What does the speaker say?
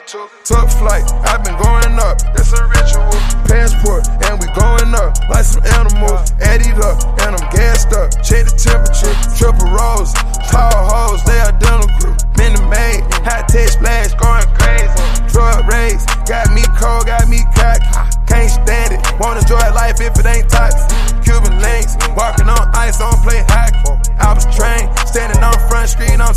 Took flight, I've been going up. It's a ritual. Passport, and we going up like some animals. Added up, and I'm gassed up. Check the temperature. Triple rolls, tall hoes, they identical. Minute made, high tech splash, going crazy. Drug raids, got me cold, got me cocky. Can't stand it, won't enjoy life if it ain't toxic. Cuban links, walking on ice, don't play hockey. I was trained, standing on front screen, I'm